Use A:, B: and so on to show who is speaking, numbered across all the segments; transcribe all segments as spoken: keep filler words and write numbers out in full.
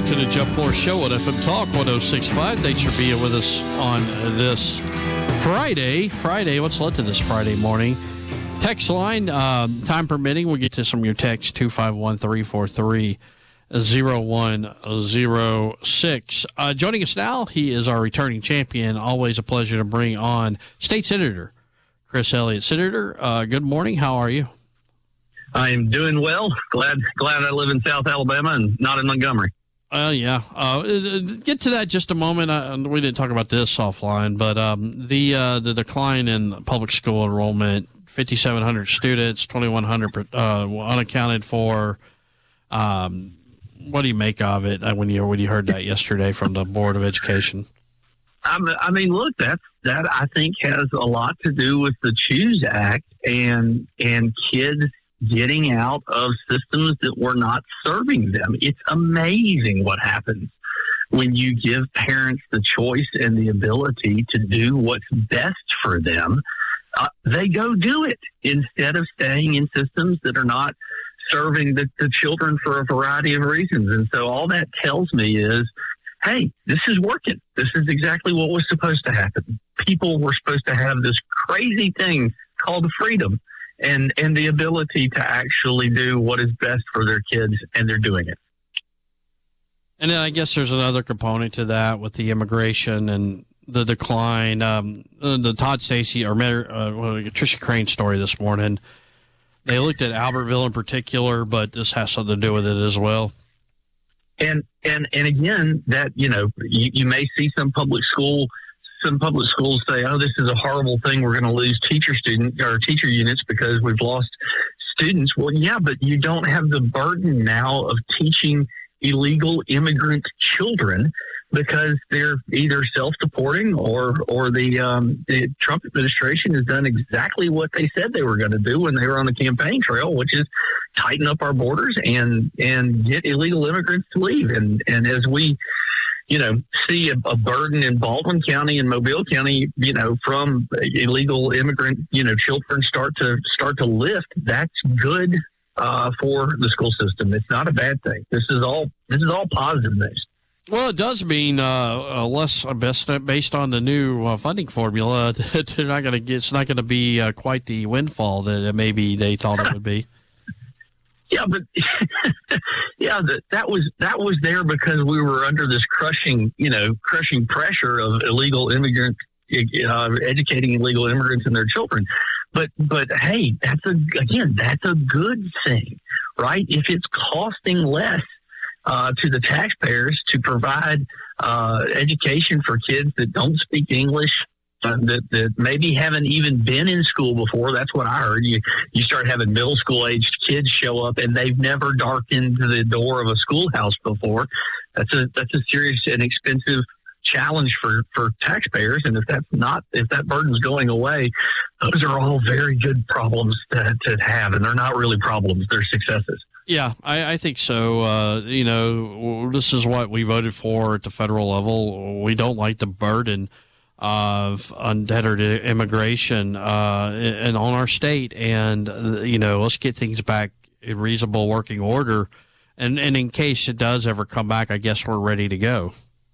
A: to the Jeff Moore Show at F M Talk one oh six point five. Thanks for being with us on this Friday. Friday, what's led to this Friday morning? Text line, um, time permitting, we'll get to some of your texts, two five one, three four three, zero one zero six. Uh, joining us now, he is our returning champion. Always a pleasure to bring on State Senator Chris Elliott. Senator, uh, good morning. How are you?
B: I am doing well. Glad glad I live in South Alabama and not in Montgomery.
A: Uh, yeah. Uh, get to that just a moment. Uh, we didn't talk about this offline, but um, the uh, the decline in public school enrollment, fifty-seven hundred students, twenty-one hundred uh, unaccounted for. Um, what do you make of it uh, when you when you heard that yesterday from the Board of Education?
B: I'm, I mean, look, that that I think has a lot to do with the CHOOSE Act and and kids getting out of systems that were not serving them. It's amazing what happens when you give parents the choice and the ability to do what's best for them. Uh, they go do it instead of staying in systems that are not serving the, the children for a variety of reasons. And so all that tells me is, hey, this is working. This is exactly what was supposed to happen. People were supposed to have this crazy thing called freedom and, and the ability to actually do what is best for their kids, and they're doing it.
A: And then I guess there's another component to that with the immigration and the decline. Um, the Todd Stacy or uh, Tricia Crane story this morning, they looked at Albertville in particular, but this has something to do with it as well.
B: And and and again, that you know, you, you may see some public school, some public schools say, "Oh, this is a horrible thing. We're going to lose teacher student or teacher units because we've lost students." Well, yeah, but you don't have the burden now of teaching illegal immigrant children because they're either self-deporting or or the, um, the Trump administration has done exactly what they said they were going to do when they were on the campaign trail, which is tighten up our borders and and get illegal immigrants to leave. And and as we, you know, see a, a burden in Baldwin County and Mobile County, you know, from illegal immigrant, you know, children start to start to lift, that's good uh, for the school system. It's not a bad thing. This is all this is all positive news.
A: Well, it does mean uh, uh, less best based on the new uh, funding formula. They're not going to get. It's not going to be uh, quite the windfall that maybe they thought it would be.
B: Yeah, but yeah, that that was that was there because we were under this crushing, you know, crushing pressure of illegal immigrant uh, educating illegal immigrants and their children. But but hey, that's a again, that's a good thing, right? If it's costing less Uh, to the taxpayers to provide uh, education for kids that don't speak English, uh, that, that maybe haven't even been in school before. That's what I heard. You you start having middle school aged kids show up and they've never darkened the door of a schoolhouse before. That's a that's a serious and expensive challenge for, for taxpayers. And if that's not if that burden's going away, those are all very good problems to, to have, and they're not really problems; they're successes.
A: Yeah, I, I think so. Uh, you know, this is what we voted for at the federal level. We don't like the burden of untethered immigration uh, and on our state. And, uh, you know, let's get things back in reasonable working order. And, and in case it does ever come back, I guess we're ready to go.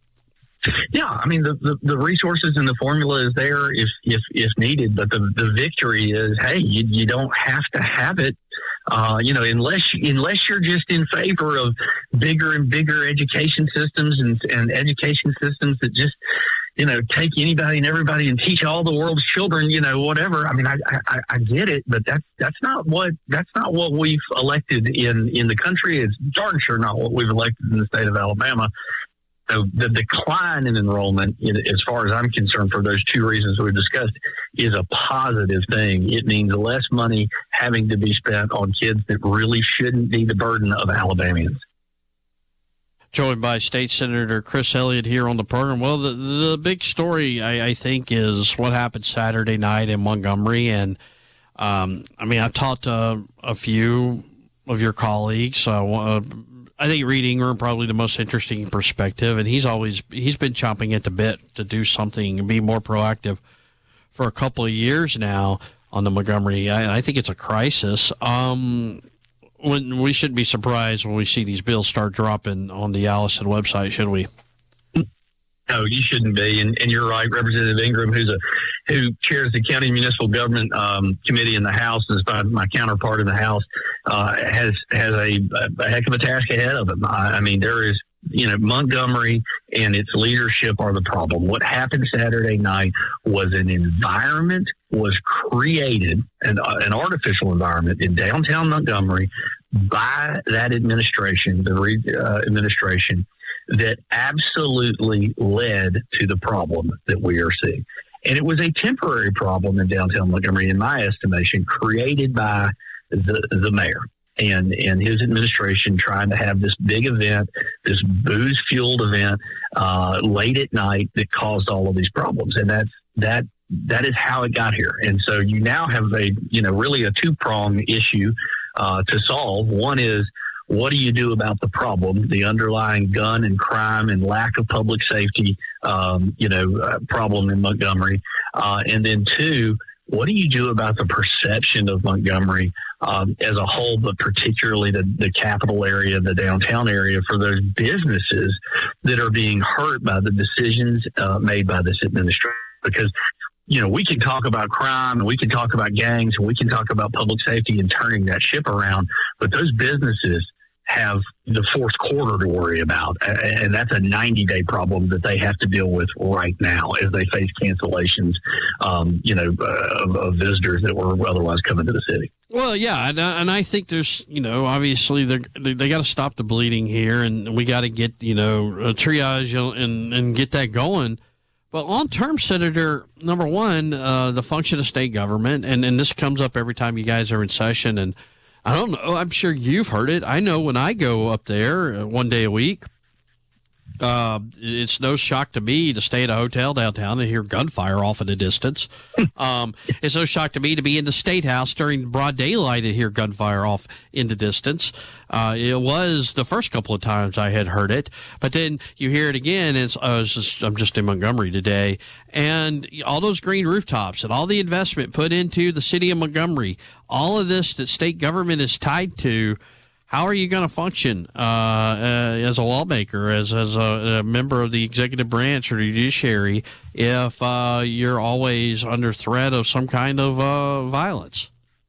B: Yeah, I mean, the, the, the resources and the formula is there if, if, if needed. But the, the victory is, hey, you, you don't have to have it. Uh, you know, unless unless you're just in favor of bigger and bigger education systems and, and education systems that just, you know, take anybody and everybody and teach all the world's children, you know, whatever. I mean, I, I, I get it, but that's that's not what that's not what we've elected in, in the country. It's darn sure not what we've elected in the state of Alabama. So the decline in enrollment, as far as I'm concerned, for those two reasons we've discussed, is a positive thing. It means less money having to be spent on kids that really shouldn't be the burden of Alabamians.
A: Joined by State Senator Chris Elliott here on the program. Well, the the big story, I, I think, is what happened Saturday night in Montgomery. And, um, I mean, I've talked to a few of your colleagues. Uh, I think Reed Ingram probably the most interesting perspective, and he's always he's been chomping at the bit to do something and be more proactive for a couple of years now on the Montgomery. I, I think it's a crisis. Um, when we shouldn't be surprised when we see these bills start dropping on the Allison website, should we?
B: No, you shouldn't be. And, and you're right, Representative Ingram, who's a who chairs the County Municipal Government um, Committee in the House, is my, my counterpart in the House, uh, has has a, a heck of a task ahead of him. I, I mean, there is, you know, Montgomery and its leadership are the problem. What happened Saturday night was an environment was created, an, uh, an artificial environment in downtown Montgomery by that administration, the Reed uh, administration, that absolutely led to the problem that we are seeing. And it was a temporary problem in downtown Montgomery, in my estimation, created by the, the mayor and, and his administration trying to have this big event, this booze-fueled event, uh, late at night that caused all of these problems. And that's, that, that is how it got here. And so you now have a, you know, really a two-pronged issue uh, to solve. One is, what do you do about the problem, the underlying gun and crime and lack of public safety, um, you know, uh, problem in Montgomery? Uh, and then two, what do you do about the perception of Montgomery um, as a whole, but particularly the, the capital area, the downtown area, for those businesses that are being hurt by the decisions uh, made by this administration? Because, you know, we can talk about crime and we can talk about gangs and we can talk about public safety and turning that ship around, but those businesses have the fourth quarter to worry about, and that's a ninety-day problem that they have to deal with right now as they face cancellations, um, you know, uh, of, of visitors that were otherwise coming to the city.
A: Well, yeah, and, and I think there's, you know, obviously they they got to stop the bleeding here, and we got to get, you know, a triage and and get that going. But long term, Senator, number one, uh, the function of state government, and, and this comes up every time you guys are in session, and I don't know, I'm sure you've heard it. I know when I go up there one day a week, uh, it's no shock to me to stay at a hotel downtown and hear gunfire off in the distance. Um, it's no shock to me to be in the State House during broad daylight and hear gunfire off in the distance. Uh, it was the first couple of times I had heard it, but then you hear it again. And it's, I was just, I'm just in Montgomery today, and all those green rooftops and all the investment put into the city of Montgomery, all of this that state government is tied to. How are you going to function uh, uh, as a lawmaker, as as a, a member of the executive branch or judiciary, if uh, you're always under threat of some kind of uh, violence?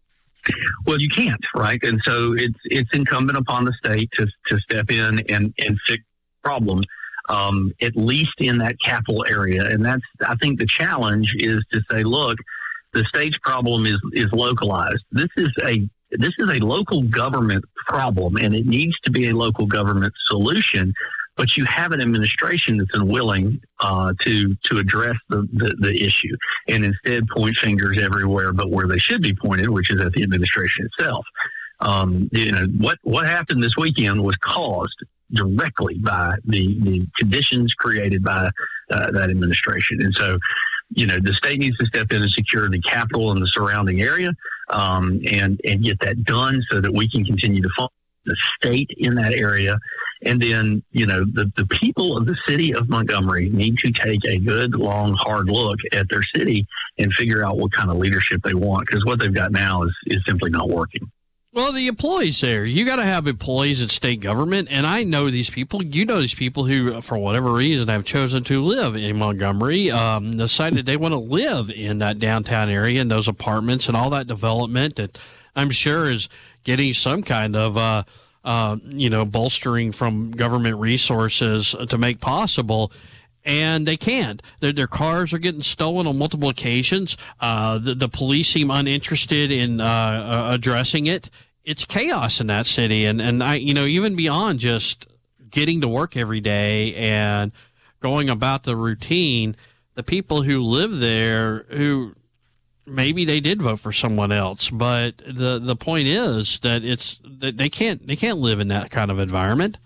B: Well, you can't, right? And so it's it's incumbent upon the state to to step in and, and fix the problem, um, at least in that capital area. And that's, I think the challenge is to say, look, the state's problem is is localized. This is a This is a local government problem, and it needs to be a local government solution. But you have an administration that's unwilling uh, to to address the, the, the issue, and instead point fingers everywhere but where they should be pointed, which is at the administration itself. Um, you know, what what happened this weekend was caused directly by the, the conditions created by uh, that administration. And so, you know, the state needs to step in and secure the capital and the surrounding area, um, and, and get that done so that we can continue to fund the state in that area. And then, you know, the, the people of the city of Montgomery need to take a good, long, hard look at their city and figure out what kind of leadership they want, because what they've got now is, is simply not working.
A: Well, the employees there, you got to have employees in state government. And I know these people, you know, these people who, for whatever reason, have chosen to live in Montgomery, um, decided they want to live in that downtown area and those apartments and all that development that I'm sure is getting some kind of, uh, uh, you know, bolstering from government resources to make possible. And they can't. Their, their cars are getting stolen on multiple occasions. Uh, the, the police seem uninterested in uh, uh, addressing it. It's chaos in that city. And, and I, you know, even beyond just getting to work every day and going about the routine, the people who live there, who maybe they did vote for someone else, but the, the point is that it's that they can't they can't live in that kind of environment.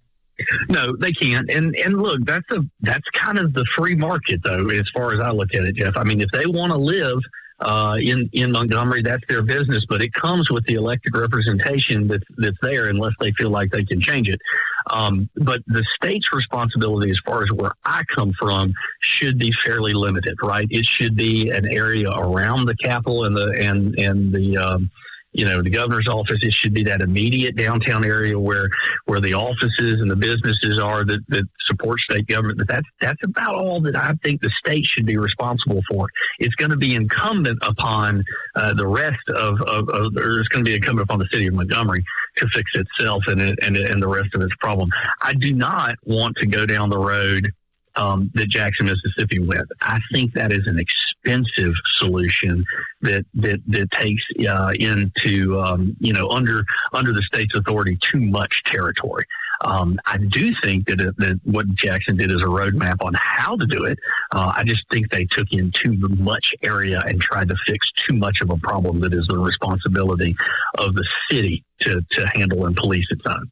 B: No, they can't. And and look, that's a that's kind of the free market, though, as far as I look at it, Jeff. I mean, if they want to live uh, in in Montgomery, that's their business. But it comes with the elected representation that's that's there, unless they feel like they can change it. Um, but the state's responsibility, as far as where I come from, should be fairly limited, right? It should be an area around the Capitol and the and and the um, you know, the governor's office. It should be that immediate downtown area where where the offices and the businesses are that, that support state government. But that's that's about all that I think the state should be responsible for. It's going to be incumbent upon uh, the rest of, of, of or it's going to be incumbent upon the city of Montgomery to fix itself and it, and and the rest of its problem. I do not want to go down the road Um, that Jackson, Mississippi went. I think that is an expensive solution that that, that takes uh, into um, you know under under the state's authority too much territory. Um, I do think that, it, that what Jackson did is a roadmap on how to do it. Uh, I just think they took in too much area and tried to fix too much of a problem that is the responsibility of the city to to handle and police its own.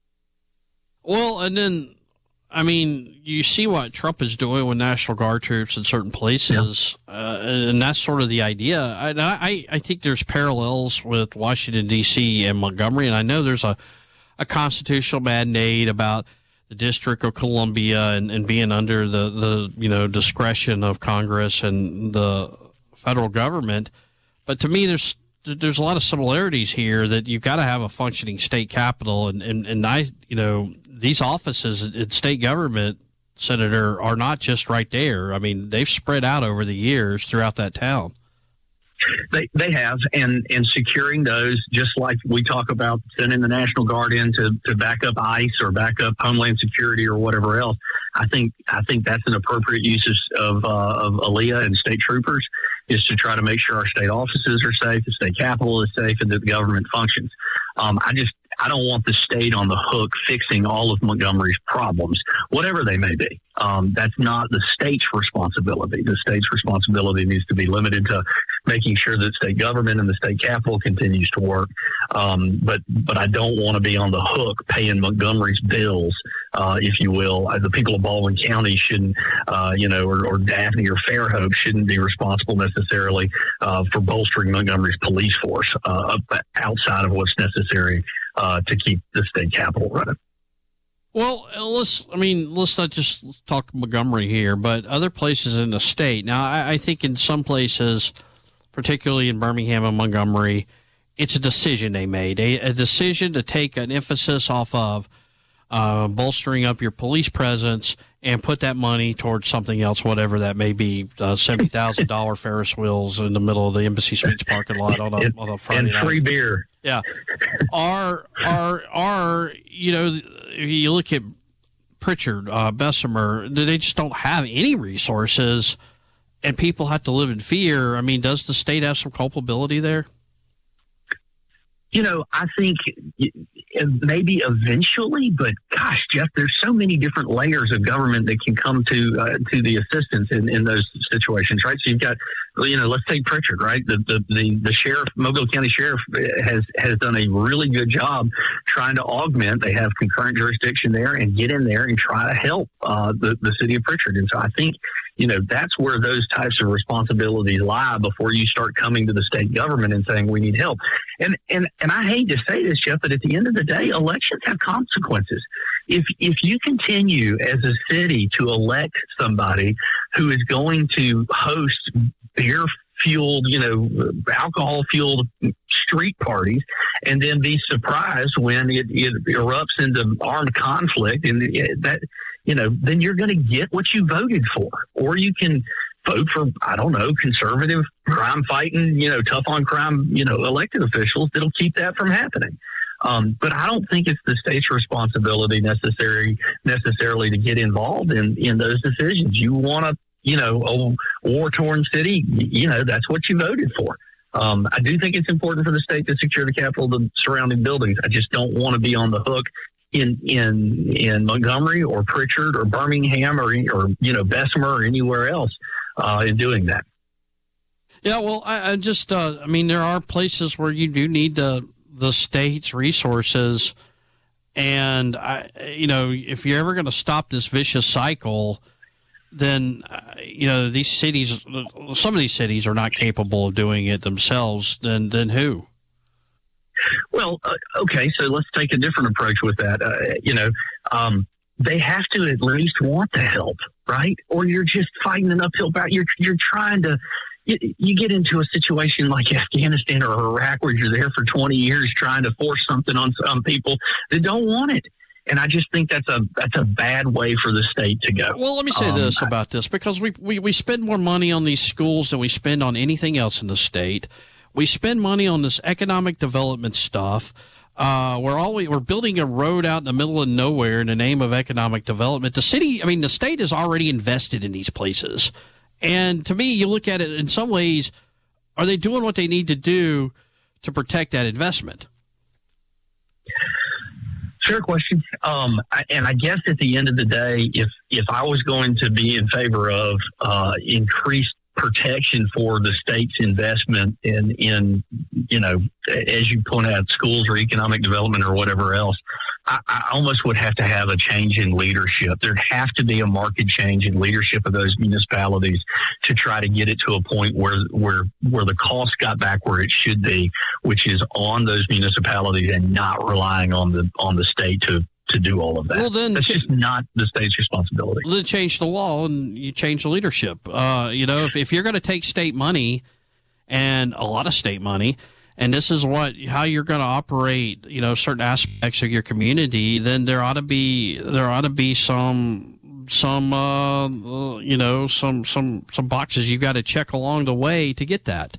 A: Well, and then. I mean, you see what Trump is doing with National Guard troops in certain places, yeah. uh, and that's sort of the idea. And I, I think there's parallels with Washington, D C and Montgomery, and I know there's a, a constitutional mandate about the District of Columbia and, and being under the, the you know discretion of Congress and the federal government. But to me, there's there's a lot of similarities here that you've got to have a functioning state capitol, and, and, and I, you know, these offices in state government, Senator, are not just right there. I mean, they've spread out over the years throughout that town.
B: They they have, and, and securing those, just like we talk about sending the National Guard in to, to back up ICE or back up Homeland Security or whatever else. I think I think that's an appropriate use of uh, of A L E A and state troopers, is to try to make sure our state offices are safe, the state capitol is safe, and that the government functions. Um, I just I don't want the state on the hook fixing all of Montgomery's problems, whatever they may be. Um, that's not the state's responsibility. The state's responsibility needs to be limited to making sure that state government and the state capitol continues to work. Um, but but I don't want to be on the hook paying Montgomery's bills, uh, if you will. Uh, the people of Baldwin County shouldn't, uh, you know, or, or Daphne or Fairhope shouldn't be responsible necessarily uh, for bolstering Montgomery's police force uh, outside of what's necessary uh, to keep the state capitol running.
A: Well, let's, I mean, let's not just let's talk Montgomery here, but other places in the state. Now, I, I think in some places, particularly in Birmingham and Montgomery, it's a decision they made, a, a decision to take an emphasis off of uh, bolstering up your police presence and put that money towards something else, whatever that may be, uh, seventy thousand dollars Ferris wheels in the middle of the Embassy Suites parking lot on a, on a Friday
B: night. And free
A: night.
B: beer.
A: Yeah. Are, are, are, you know, if you look at Pritchard, uh, Bessemer, they just don't have any resources and people have to live in fear. I mean, does the state have some culpability there?
B: You know, I think maybe eventually, but gosh, Jeff, there's so many different layers of government that can come to uh, to the assistance in, in those situations, right? So you've got, you know, let's take Pritchard, right? The the the, the sheriff, Mobile County Sheriff, has has done a really good job trying to augment. They have concurrent jurisdiction there and get in there and try to help uh, the the city of Pritchard. And so I think, you know, that's where those types of responsibilities lie before you start coming to the state government and saying we need help. And and and I hate to say this, Jeff, but at the end of the day, elections have consequences. If if you continue as a city to elect somebody who is going to host beer fueled, you know, alcohol fueled street parties, and then be surprised when it, it erupts into armed conflict, and that, you know, then you're going to get what you voted for. Or you can vote for, I don't know, conservative, crime fighting, you know, tough on crime, you know, elected officials that'll keep that from happening. Um, but I don't think it's the state's responsibility necessary necessarily to get involved in, in those decisions. You want to, you know, a war-torn city, you know, that's what you voted for. Um, I do think it's important for the state to secure the capital, the surrounding buildings. I just don't want to be on the hook in in in Montgomery or Pritchard or Birmingham or, or you know, Bessemer or anywhere else uh, in doing that.
A: Yeah, well, I, I just, uh, I mean, there are places where you do need the, the state's resources. And, I, you know, if you're ever going to stop this vicious cycle, then, uh, you know, these cities, some of these cities are not capable of doing it themselves. Then, then who?
B: Well, uh, okay, so let's take a different approach with that. Uh, you know, um, they have to at least want to help, right? Or you're just fighting an uphill battle. You're you're trying to you, you get into a situation like Afghanistan or Iraq where you're there for twenty years trying to force something on some people that don't want it. And I just think that's a that's a bad way for the state to go.
A: Well, let me say
B: um,
A: this about this, because we, we, we spend more money on these schools than we spend on anything else in the state. We spend money on this economic development stuff. Uh, we're always we're building a road out in the middle of nowhere in the name of economic development. The city, I mean, the state is already invested in these places. And to me, you look at it in some ways, are they doing what they need to do to protect that investment?
B: Fair question. Um, I, and I guess at the end of the day, if if I was going to be in favor of uh, increased protection for the state's investment in, in, you know, as you point out, schools or economic development or whatever else, I, I almost would have to have a change in leadership. There'd have to be a market change in leadership of those municipalities to try to get it to a point where where where the cost got back where it should be, which is on those municipalities and not relying on the on the state to to do all of that.
A: Well, then
B: that's just not the state's responsibility.
A: Well, then change the law and you change the leadership. Uh, you know, if, if you're going to take state money and a lot of state money, and this is what how you're going to operate, you know, certain aspects of your community, then there ought to be there ought to be some some uh, you know some some some boxes you got to check along the way to get that.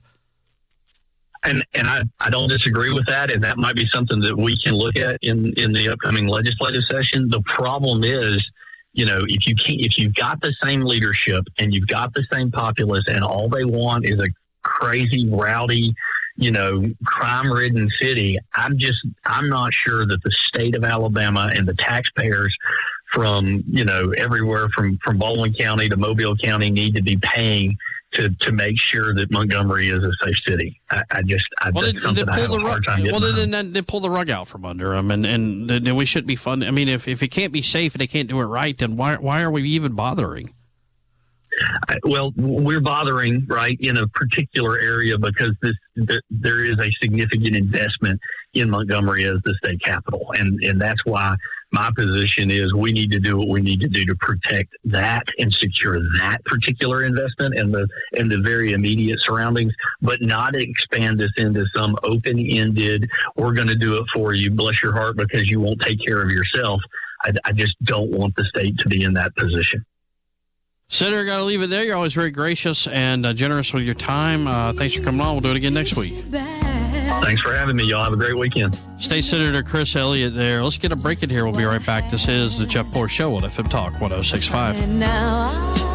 B: And and I, I don't disagree with that, and that might be something that we can look at in, in the upcoming legislative session. The problem is, you know, if you can't, if you've got the same leadership and you've got the same populace, and all they want is a crazy, rowdy, you know, crime-ridden city, I'm just I'm not sure that the state of Alabama and the taxpayers from, you know, everywhere from, from Baldwin County to Mobile County need to be paying to, to make sure that Montgomery is a safe city. I, I just, I,
A: well,
B: that's
A: they,
B: something
A: they
B: I
A: pull
B: have
A: the
B: a hard
A: rug,
B: time getting
A: Well, then,
B: around.
A: then they pull the rug out from under them, and, and then we shouldn't be fun. I mean, if, if it can't be safe and they can't do it right, then why why are we even bothering?
B: I, well, we're bothering, right, in a particular area because this there, there is a significant investment in Montgomery as the state capital. And, and that's why my position is we need to do what we need to do to protect that and secure that particular investment and the and the very immediate surroundings, but not expand this into some open-ended, we're going to do it for you, bless your heart, because you won't take care of yourself. I, I just don't want the state to be in that position.
A: Senator, got to leave it there. You're always very gracious and uh, generous with your time. Uh, thanks for coming on. We'll do it again next week.
B: Thanks for having me. Y'all have a great weekend.
A: State Senator Chris Elliott there. Let's get a break in here. We'll be right back. This is the Jeff Poor Show on F M Talk one oh six point five.